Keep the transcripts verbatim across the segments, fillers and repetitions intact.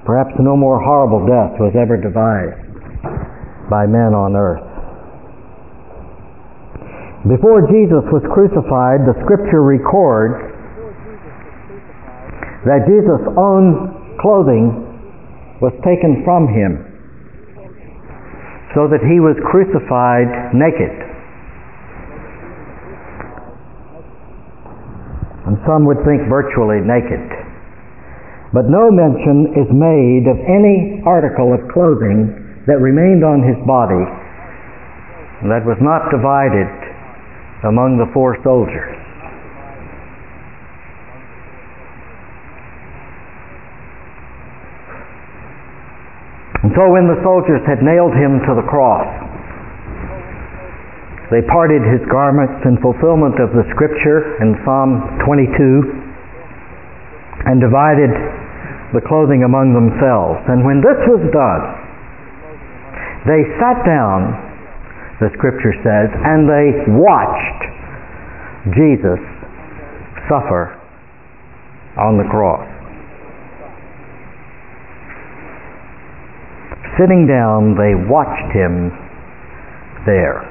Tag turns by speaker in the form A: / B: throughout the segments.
A: Perhaps no more horrible death was ever devised by men on earth. Before Jesus was crucified, the Scripture records that Jesus' own clothing was taken from him, so that he was crucified naked. And some would think virtually naked. But no mention is made of any article of clothing that remained on his body that was not divided among the four soldiers. And so when the soldiers had nailed him to the cross, they parted his garments in fulfillment of the Scripture in Psalm twenty-two and divided the clothing among themselves. And when this was done, they sat down, the Scripture says, and they watched Jesus suffer on the cross. Sitting down, they watched him there.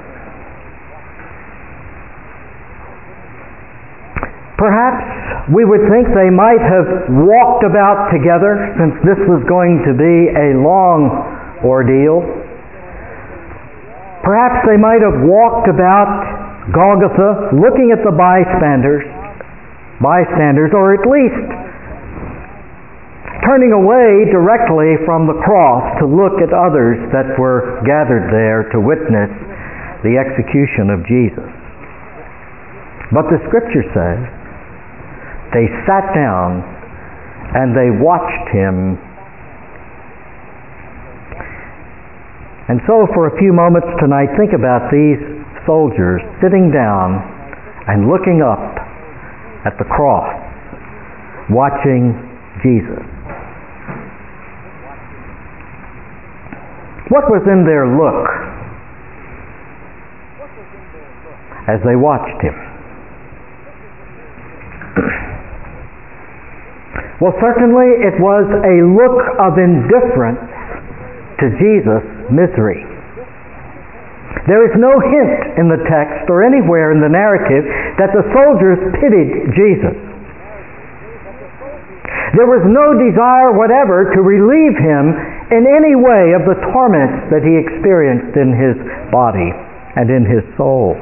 A: Perhaps we would think they might have walked about together, since this was going to be a long ordeal. Perhaps they might have walked about Golgotha looking at the bystanders, bystanders, or at least turning away directly from the cross to look at others that were gathered there to witness the execution of Jesus. But the Scripture says they sat down and they watched him. And so for a few moments tonight, think about these soldiers sitting down and looking up at the cross, watching Jesus. What was in their look as they watched him? Well, certainly it was a look of indifference to Jesus' misery. There is no hint in the text or anywhere in the narrative that the soldiers pitied Jesus. There was no desire whatever to relieve him in any way of the torments that he experienced in his body and in his soul.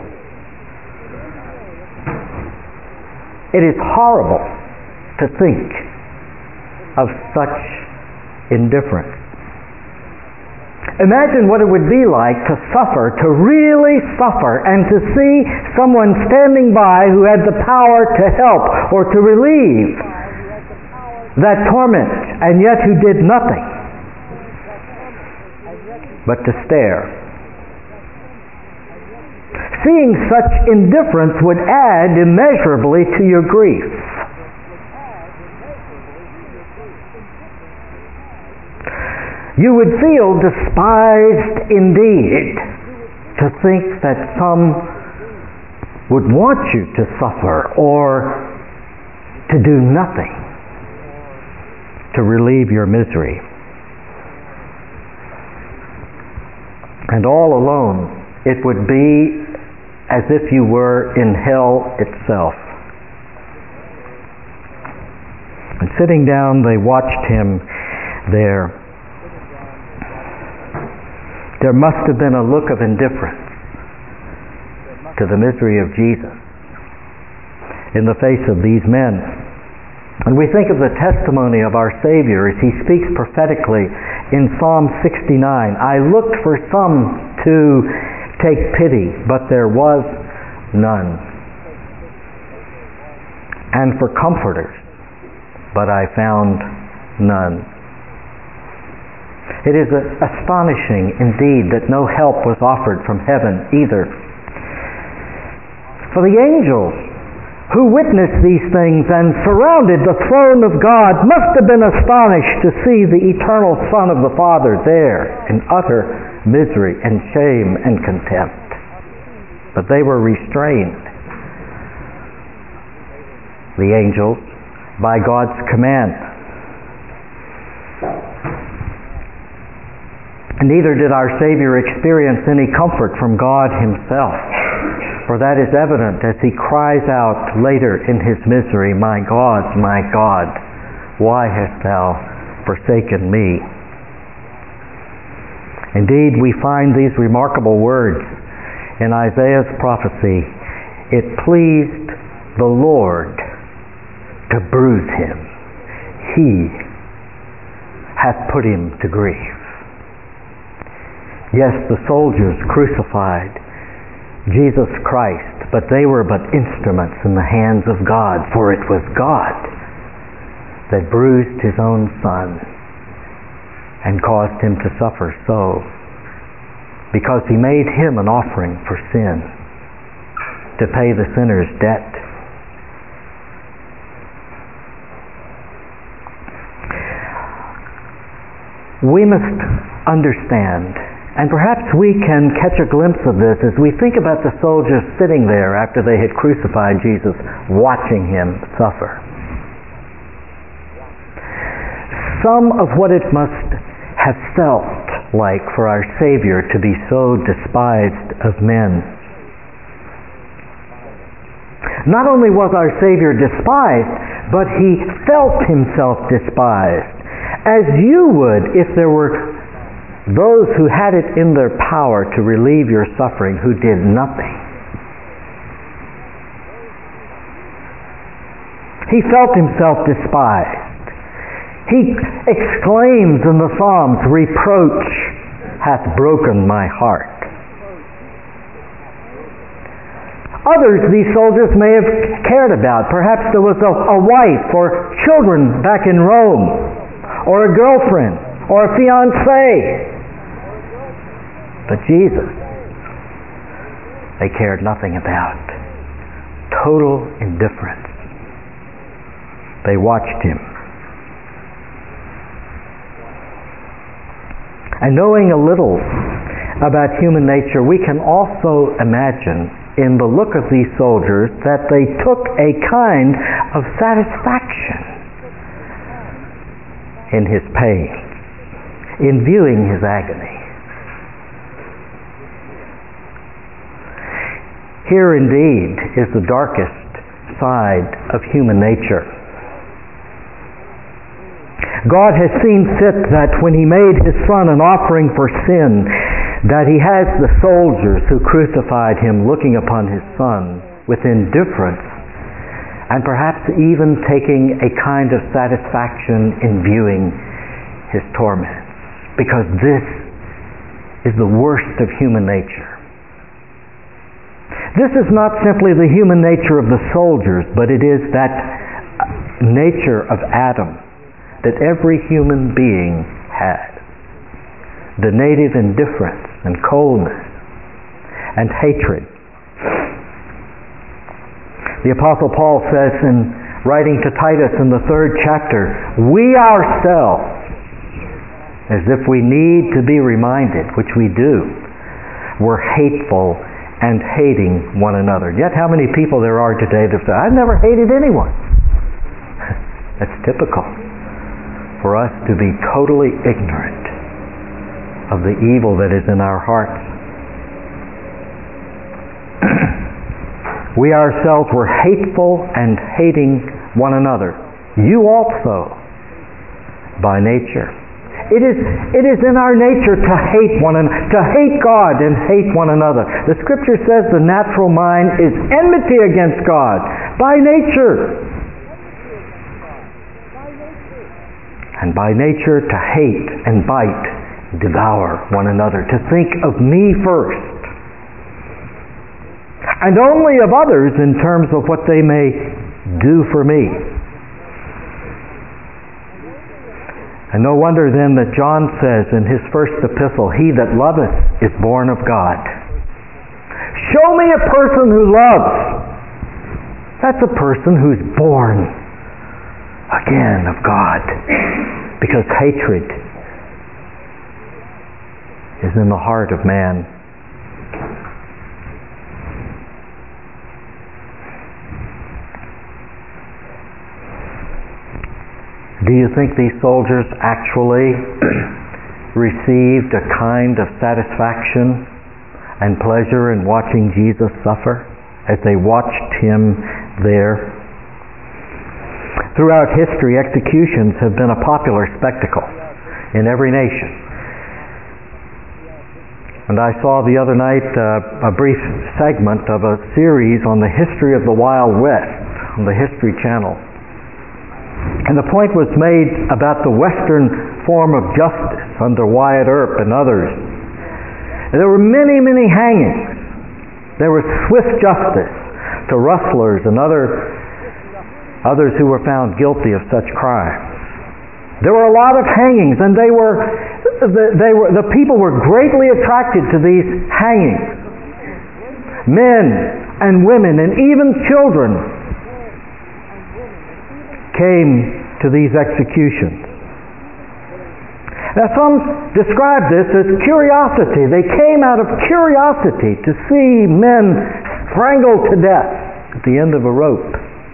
A: It is horrible to think of such indifference. Imagine what it would be like to suffer, to really suffer, and to see someone standing by who had the power to help or to relieve that torment, and yet who did nothing but to stare. Seeing such indifference would add immeasurably to your grief. You would feel despised indeed to think that some would want you to suffer or to do nothing to relieve your misery. And all alone, it would be as if you were in hell itself. And sitting down, they watched him there. There must have been a look of indifference to the misery of Jesus in the face of these men. And we think of the testimony of our Savior as he speaks prophetically in Psalm sixty-nine. I looked for some to take pity, but there was none. And for comforters, but I found none. It is astonishing indeed that no help was offered from heaven either. For the angels who witnessed these things and surrounded the throne of God must have been astonished to see the eternal Son of the Father there in utter misery and shame and contempt. But they were restrained, the angels, by God's command. Neither did our Savior experience any comfort from God himself, for that is evident as he cries out later in his misery, "My God, my God, why hast thou forsaken me?" Indeed, we find these remarkable words in Isaiah's prophecy, "It pleased the Lord to bruise him. He hath put him to grief." Yes, the soldiers crucified Jesus Christ, but they were but instruments in the hands of God, for it was God that bruised his own Son and caused him to suffer so, because he made him an offering for sin to pay the sinner's debt. We must understand, and perhaps we can catch a glimpse of this as we think about the soldiers sitting there after they had crucified Jesus, watching him suffer. Some of what it must have felt like for our Savior to be so despised of men. Not only was our Savior despised, but he felt himself despised, as you would if there were those who had it in their power to relieve your suffering who did nothing. He felt himself despised. He exclaims in the Psalms, "Reproach hath broken my heart." Others these soldiers may have cared about. Perhaps there was a, a wife or children back in Rome, or a girlfriend, or a fiancé. But Jesus, they cared nothing about. Total indifference. They watched him. And knowing a little about human nature, we can also imagine in the look of these soldiers that they took a kind of satisfaction in his pain, in viewing his agony. Here indeed is the darkest side of human nature. God has seen fit that when he made his Son an offering for sin, that he has the soldiers who crucified him looking upon his Son with indifference, and perhaps even taking a kind of satisfaction in viewing his torments, because this is the worst of human nature. This is not simply the human nature of the soldiers, but it is that nature of Adam that every human being had. The native indifference and coldness and hatred. The Apostle Paul says in writing to Titus in the third chapter, "We ourselves," as if we need to be reminded, which we do, "were hateful and hating one another." Yet how many people there are today that say, "I've never hated anyone." That's typical for us to be totally ignorant of the evil that is in our hearts. We ourselves were hateful and hating one another. You also, by nature. It is, it is in our nature to hate one another, to hate God and hate one another. The Scripture says the natural mind is enmity against God by nature. And by nature to hate and bite, devour one another, to think of me first, and only of others in terms of what they may do for me. And no wonder then that John says in his first epistle, "He that loveth is born of God." Show me a person who loves. That's a person who's born again of God. Because hatred is in the heart of man. Do you think these soldiers actually received a kind of satisfaction and pleasure in watching Jesus suffer as they watched him there? Throughout history, executions have been a popular spectacle in every nation. And I saw the other night uh, a brief segment of a series on the history of the Wild West on the History Channel. And the point was made about the Western form of justice under Wyatt Earp and others. There were many, many hangings. There was swift justice to rustlers and other others who were found guilty of such crimes. There were a lot of hangings, and they were, they were the people were greatly attracted to these hangings. Men and women and even children came to these executions. Now some describe this as curiosity. They came out of curiosity to see men strangled to death at the end of a rope.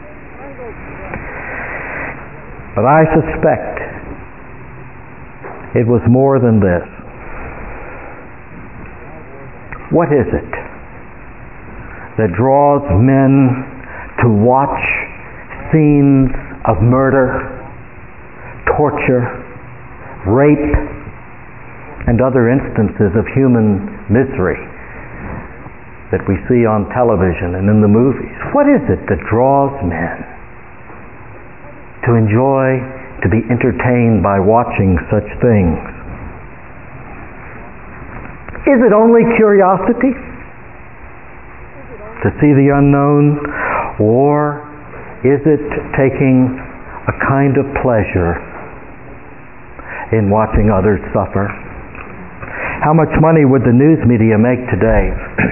A: But I suspect it was more than this. What is it that draws men to watch scenes of murder, torture, rape, and other instances of human misery that we see on television and in the movies? What is it that draws men to enjoy, to be entertained by watching such things? Is it only curiosity to see the unknown, or is it taking a kind of pleasure in watching others suffer? How much money would the news media make today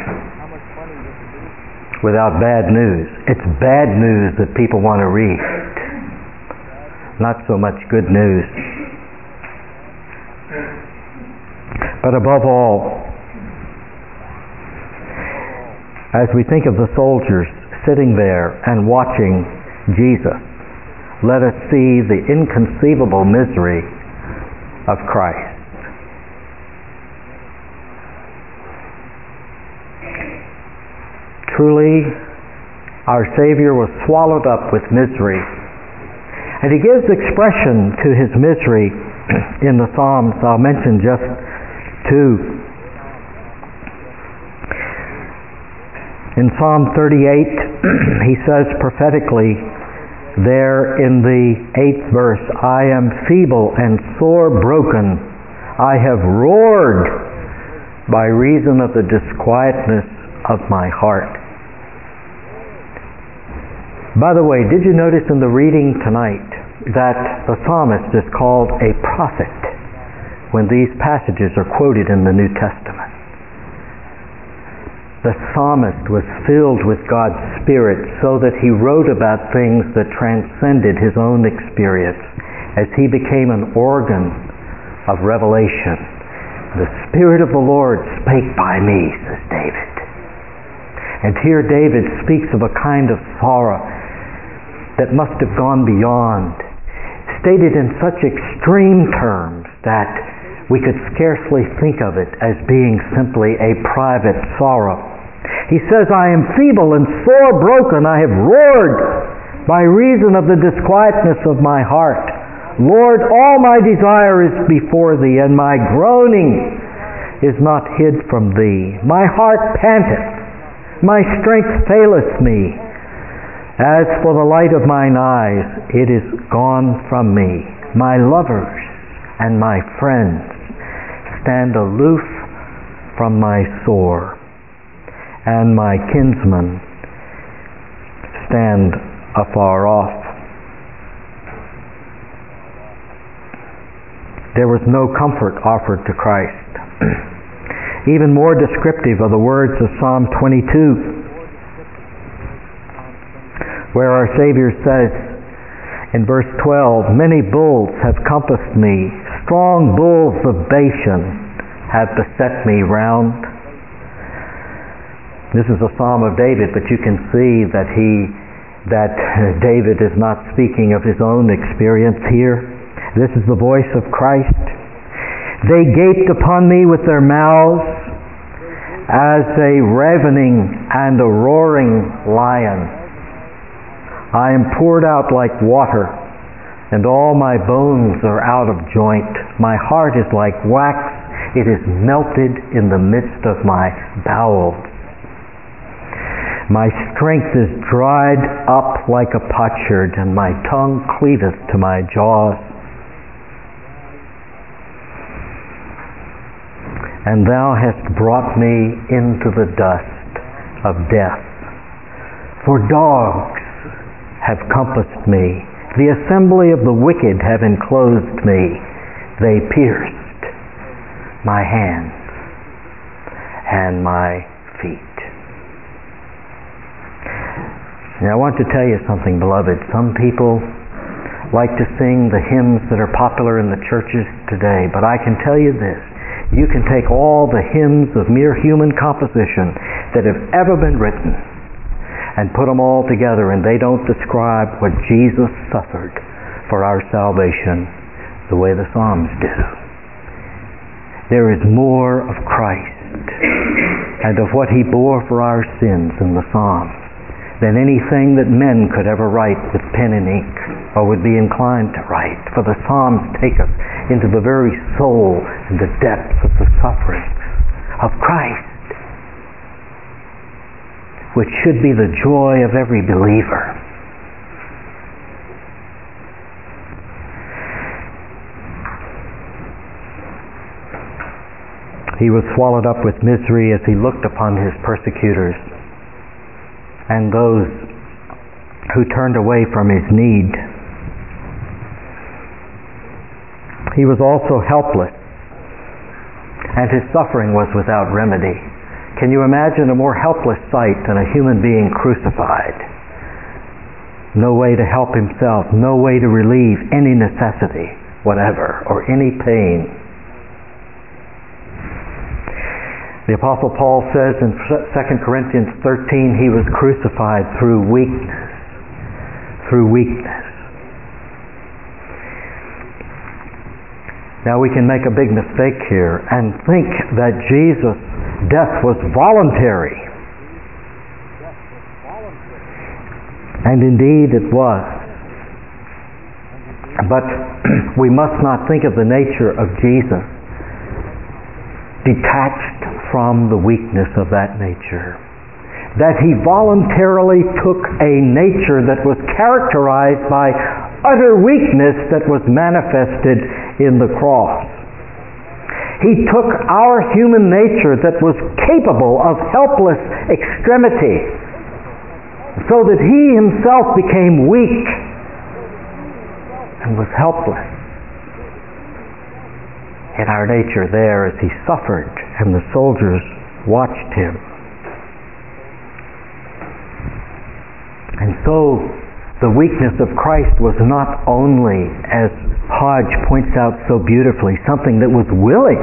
A: without bad news? It's bad news that people want to read, not so much good news. But above all, as we think of the soldiers sitting there and watching Jesus, let us see the inconceivable misery of Christ. Truly, our Savior was swallowed up with misery. And he gives expression to his misery in the Psalms. I'll mention just two. In Psalm thirty-eight, he says prophetically there in the eighth verse, I am feeble and sore broken. I have roared by reason of the disquietness of my heart. By the way, did you notice in the reading tonight that the psalmist is called a prophet when these passages are quoted in the New Testament? The psalmist was filled with God's Spirit so that he wrote about things that transcended his own experience as he became an organ of revelation. The Spirit of the Lord spake by me, says David. And here David speaks of a kind of sorrow that must have gone beyond, stated in such extreme terms that we could scarcely think of it as being simply a private sorrow. He says, I am feeble and sore broken. I have roared by reason of the disquietness of my heart. Lord, all my desire is before thee, and my groaning is not hid from thee. My heart panteth, my strength faileth me. As for the light of mine eyes, it is gone from me. My lovers and my friends stand aloof from my sore, and my kinsmen stand afar off. There was no comfort offered to Christ. Even more descriptive are the words of Psalm twenty-two, where our Savior says in verse twelve, many bulls have compassed me, strong bulls of Bashan have beset me round. This is a Psalm of David, but you can see that he, that David is not speaking of his own experience here. This is the voice of Christ. They gaped upon me with their mouths as a ravening and a roaring lion. I am poured out like water, and all my bones are out of joint. My heart is like wax, it is melted in the midst of my bowels. My strength is dried up like a potsherd, and my tongue cleaveth to my jaws. And thou hast brought me into the dust of death. For dogs have compassed me. The assembly of the wicked have enclosed me. They pierced my hands and my feet. Now I want to tell you something, beloved. Some people like to sing the hymns that are popular in the churches today, but I can tell you this. You can take all the hymns of mere human composition that have ever been written and put them all together, and they don't describe what Jesus suffered for our salvation the way the Psalms do. There is more of Christ and of what He bore for our sins in the Psalms than anything that men could ever write with pen and ink or would be inclined to write. For the Psalms take us into the very soul and the depths of the sufferings of Christ, which should be the joy of every believer. He was swallowed up with misery as He looked upon His persecutors and those who turned away from His need. He was also helpless, and His suffering was without remedy. Can you imagine a more helpless sight than a human being crucified? No way to help himself, no way to relieve any necessity whatever, or any pain. The Apostle Paul says in Second Corinthians thirteen, he was crucified through weakness. Through weakness. Now we can make a big mistake here and think that Jesus' death was voluntary. And indeed it was. But we must not think of the nature of Jesus detached from the weakness of that nature. That He voluntarily took a nature that was characterized by utter weakness that was manifested in the cross. He took our human nature that was capable of helpless extremity, so that He Himself became weak and was helpless in our nature there as He suffered and the soldiers watched Him. And so the weakness of Christ was not only, as Hodge points out so beautifully, something that was willing,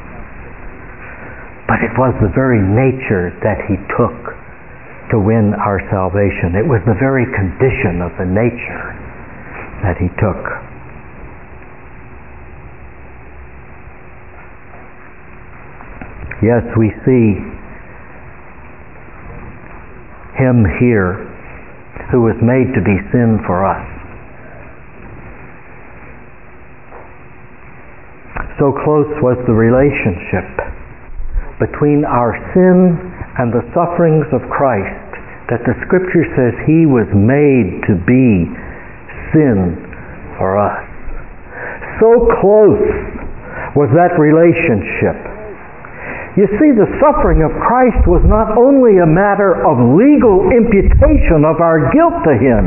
A: but it was the very nature that He took to win our salvation. It was the very condition of the nature that He took. Yes, we see Him here who was made to be sin for us. So close was the relationship between our sin and the sufferings of Christ that the Scripture says He was made to be sin for us. So close was that relationship. You see, the suffering of Christ was not only a matter of legal imputation of our guilt to Him,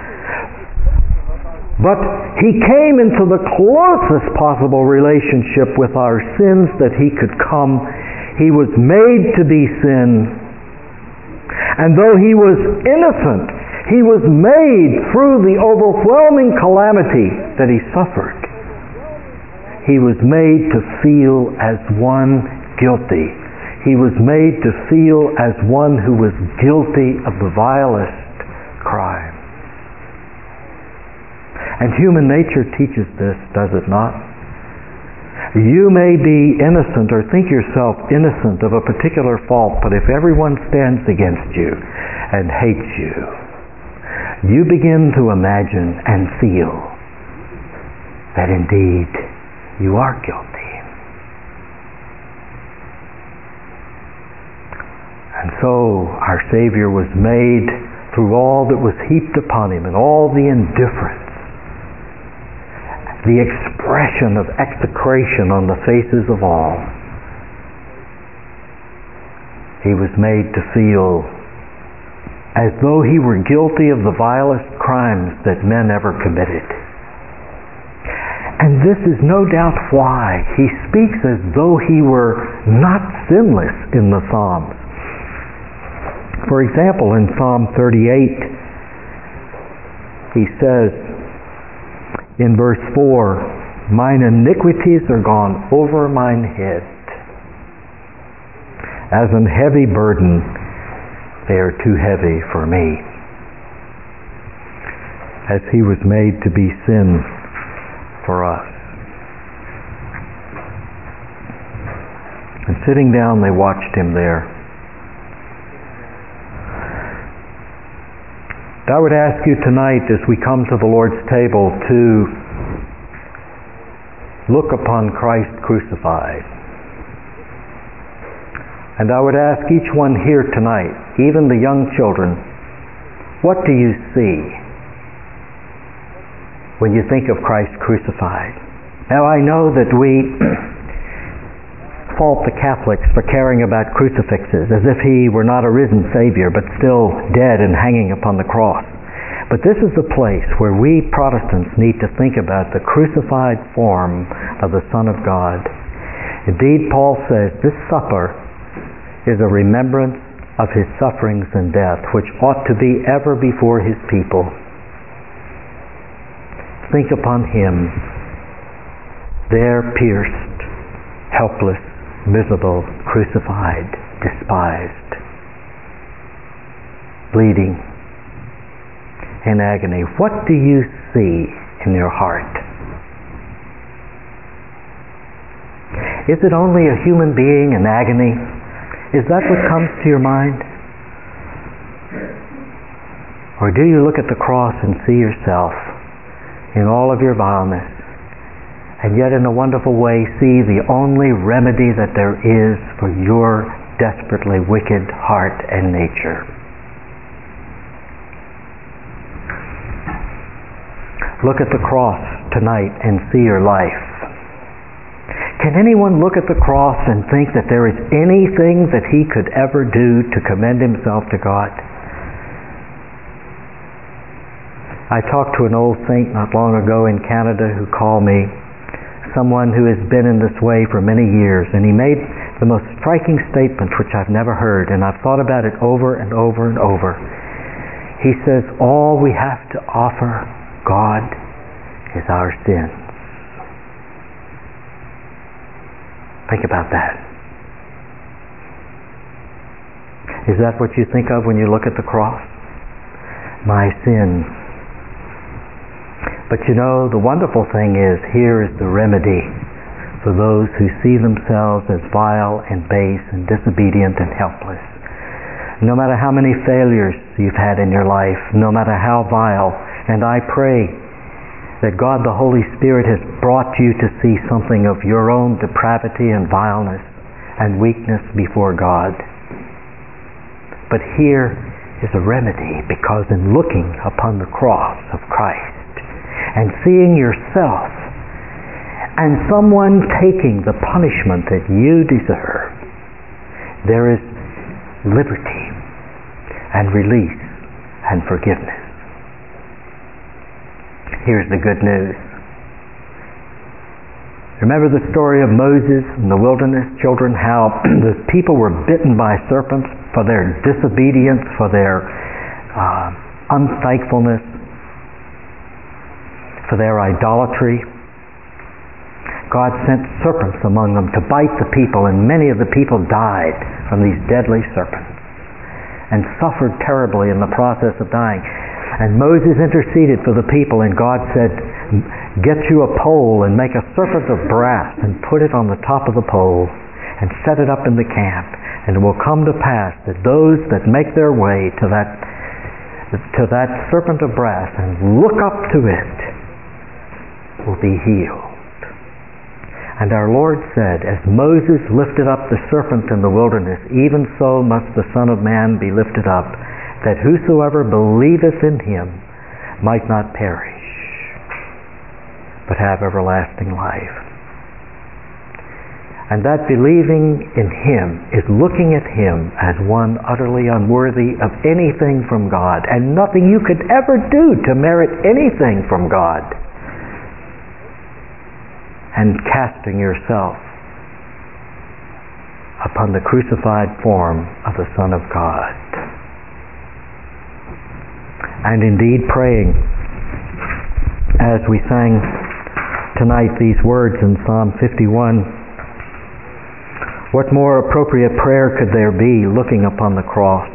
A: but He came into the closest possible relationship with our sins that He could come. He was made to be sin. And though He was innocent, He was made through the overwhelming calamity that He suffered. He was made to feel as one guilty. He was made to feel as one who was guilty of the vilest crime. And human nature teaches this, does it not? You may be innocent or think yourself innocent of a particular fault, but if everyone stands against you and hates you, you begin to imagine and feel that indeed you are guilty. And so our Savior was made through all that was heaped upon him and all the indifference, the expression of execration on the faces of all. He was made to feel as though he were guilty of the vilest crimes that men ever committed. And this is no doubt why he speaks as though he were not sinless in the Psalms. For example, in Psalm thirty-eight, he says in verse four, "Mine iniquities are gone over mine head. As an heavy burden, they are too heavy for me." As he was made to be sin for us. And sitting down, they watched him there. I would ask you tonight, as we come to the Lord's table, to look upon Christ crucified. And I would ask each one here tonight, even the young children, what do you see when you think of Christ crucified? Now I know that we fault the Catholics for caring about crucifixes as if he were not a risen Savior but still dead and hanging upon the cross. But this is the place where we Protestants need to think about the crucified form of the Son of God. Indeed, Paul says this supper is a remembrance of his sufferings and death, which ought to be ever before his people. Think upon him, there pierced, helpless, miserable, crucified, despised, bleeding, in agony. What do you see in your heart? Is it only a human being in agony? Is that what comes to your mind? Or do you look at the cross and see yourself in all of your vileness, and yet in a wonderful way see the only remedy that there is for your desperately wicked heart and nature? Look at the cross tonight and see your life. Can anyone look at the cross and think that there is anything that he could ever do to commend himself to God? I talked to an old saint not long ago in Canada who called me, someone who has been in this way for many years, and he made the most striking statement which I've never heard, and I've thought about it over and over and over. He says, all we have to offer God is our sins. Think about that. Is that what you think of when you look at the cross? My sins. But you know, the wonderful thing is, here is the remedy for those who see themselves as vile and base and disobedient and helpless. No matter how many failures you've had in your life, no matter how vile, and I pray that God the Holy Spirit has brought you to see something of your own depravity and vileness and weakness before God. But here is a remedy, because in looking upon the cross of Christ and seeing yourself and someone taking the punishment that you deserve, there is liberty and release and forgiveness. Here's the good news. Remember the story of Moses in the wilderness, children, how the people were bitten by serpents for their disobedience, for their uh, unthankfulness, for their idolatry. God sent serpents among them to bite the people, and many of the people died from these deadly serpents and suffered terribly in the process of dying. And Moses interceded for the people, and God said, get you a pole and make a serpent of brass and put it on the top of the pole and set it up in the camp. And it will come to pass that those that make their way to that to that serpent of brass and look up to it will be healed. And our Lord said, as Moses lifted up the serpent in the wilderness, even so must the Son of Man be lifted up, that whosoever believeth in him might not perish, but have everlasting life. And that believing in him is looking at him as one utterly unworthy of anything from God, and nothing you could ever do to merit anything from God, and casting yourself upon the crucified form of the Son of God. And indeed praying, as we sang tonight these words in Psalm fifty-one, what more appropriate prayer could there be looking upon the cross?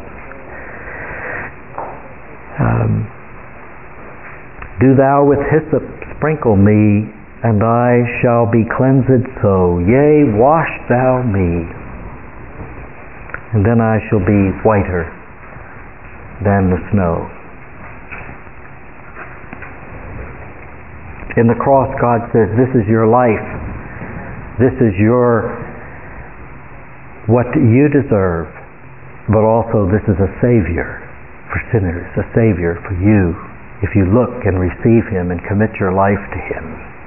A: Um, Do thou with hyssop sprinkle me, and I shall be cleansed so. Yea, wash thou me, and then I shall be whiter than the snow. In the cross, God says, this is your life. This is your, what you deserve, but also this is a Savior for sinners, a Savior for you, if you look and receive Him and commit your life to Him.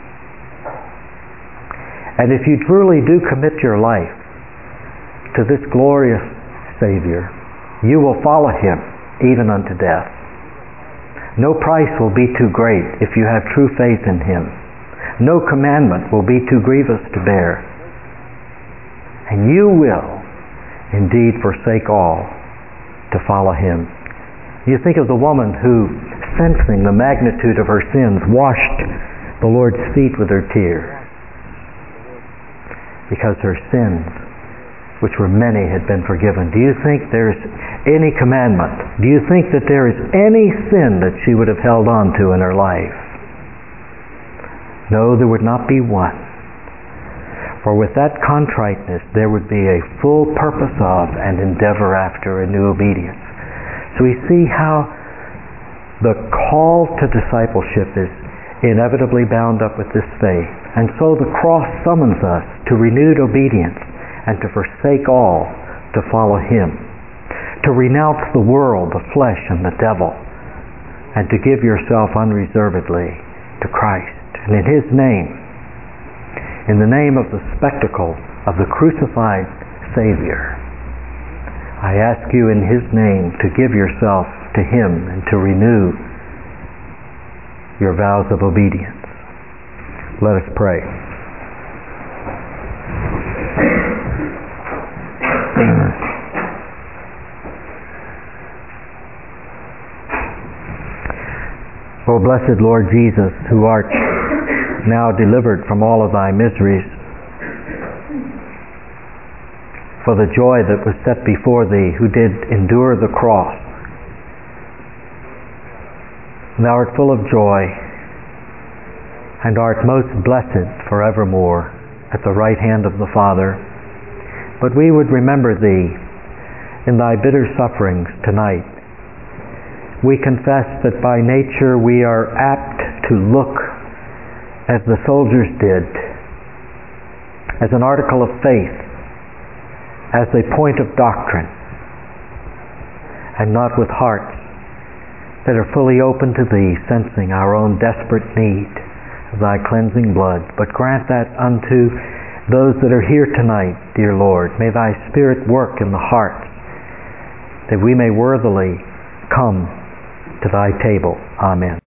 A: And if you truly do commit your life to this glorious Savior, you will follow Him even unto death. No price will be too great if you have true faith in Him. No commandment will be too grievous to bear. And you will indeed forsake all to follow Him. You think of the woman who, sensing the magnitude of her sins, washed the Lord's feet with her tears, because her sins, which were many, had been forgiven. Do you think there's any commandment? Do you think that there is any sin that she would have held on to in her life? No, there would not be one. For with that contriteness, there would be a full purpose of and endeavor after a new obedience. So we see how the call to discipleship is inevitably bound up with this faith. And so the cross summons us to renewed obedience and to forsake all to follow Him, to renounce the world, the flesh, and the devil, and to give yourself unreservedly to Christ. And in His name, in the name of the spectacle of the crucified Savior, I ask you in His name to give yourself to Him and to renew your vows of obedience. Let us pray. O blessed Lord Jesus, who art now delivered from all of thy miseries, for the joy that was set before thee, who did endure the cross, thou art full of joy, and art most blessed forevermore at the right hand of the Father. But we would remember thee in thy bitter sufferings tonight. We confess that by nature we are apt to look, as the soldiers did, as an article of faith, as a point of doctrine, and not with hearts that are fully open to thee, sensing our own desperate need of thy cleansing blood. But grant that unto those that are here tonight, dear Lord. May thy Spirit work in the hearts, that we may worthily come to thy table. Amen.